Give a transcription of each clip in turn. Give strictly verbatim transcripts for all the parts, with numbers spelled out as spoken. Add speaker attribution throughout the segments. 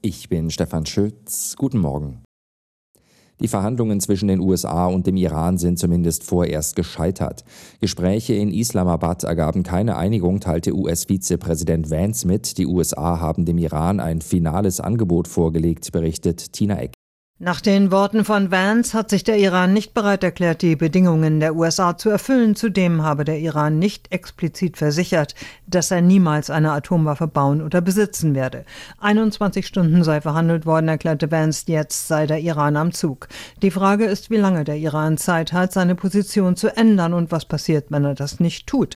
Speaker 1: Ich bin Stefan Schütz. Guten Morgen. Die Verhandlungen zwischen den U S A und dem Iran sind zumindest vorerst gescheitert. Gespräche in Islamabad ergaben keine Einigung, teilte U S-Vizepräsident Vance mit. Die U S A haben dem Iran ein finales Angebot vorgelegt, berichtet Tina Eck.
Speaker 2: Nach den Worten von Vance hat sich der Iran nicht bereit erklärt, die Bedingungen der U S A zu erfüllen. Zudem habe der Iran nicht explizit versichert, dass er niemals eine Atomwaffe bauen oder besitzen werde. einundzwanzig Stunden sei verhandelt worden, erklärte Vance, jetzt sei der Iran am Zug. Die Frage ist, wie lange der Iran Zeit hat, seine Position zu ändern und was passiert, wenn er das nicht tut.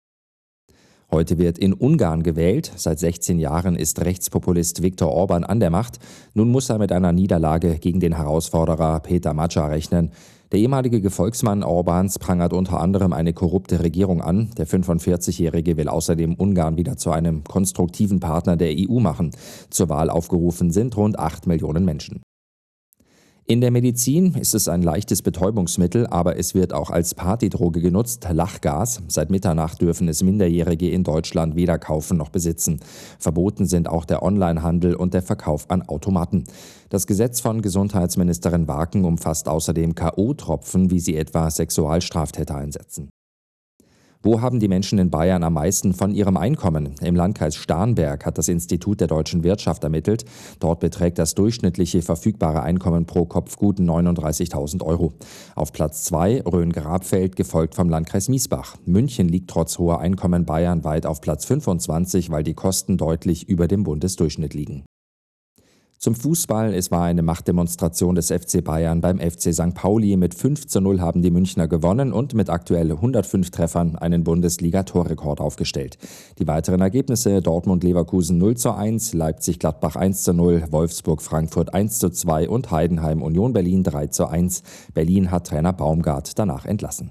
Speaker 1: Heute wird in Ungarn gewählt. Seit sechzehn Jahren ist Rechtspopulist Viktor Orban an der Macht. Nun muss er mit einer Niederlage gegen den Herausforderer Peter Magyar rechnen. Der ehemalige Gefolgsmann Orbans prangert unter anderem eine korrupte Regierung an. Der fünfundvierzigjährige will außerdem Ungarn wieder zu einem konstruktiven Partner der E U machen. Zur Wahl aufgerufen sind rund acht Millionen Menschen. In der Medizin ist es ein leichtes Betäubungsmittel, aber es wird auch als Partydroge genutzt, Lachgas. Seit Mitternacht dürfen es Minderjährige in Deutschland weder kaufen noch besitzen. Verboten sind auch der Onlinehandel und der Verkauf an Automaten. Das Gesetz von Gesundheitsministerin Waken umfasst außerdem K O-Tropfen, wie sie etwa Sexualstraftäter einsetzen. Wo haben die Menschen in Bayern am meisten von ihrem Einkommen? Im Landkreis Starnberg hat das Institut der deutschen Wirtschaft ermittelt. Dort beträgt das durchschnittliche verfügbare Einkommen pro Kopf gut neununddreißigtausend Euro. Auf Platz zwei Rhön-Grabfeld, gefolgt vom Landkreis Miesbach. München liegt trotz hoher Einkommen bayernweit auf Platz fünfundzwanzig, weil die Kosten deutlich über dem Bundesdurchschnitt liegen. Zum Fußball: Es war eine Machtdemonstration des F C Bayern beim F C Sankt Pauli. Mit fünf zu null haben die Münchner gewonnen und mit aktuell hundertfünf Treffern einen Bundesliga-Torrekord aufgestellt. Die weiteren Ergebnisse: Dortmund-Leverkusen null zu eins, Leipzig-Gladbach eins zu null, Wolfsburg-Frankfurt eins zu zwei und Heidenheim-Union Berlin drei zu eins. Berlin hat Trainer Baumgart danach entlassen.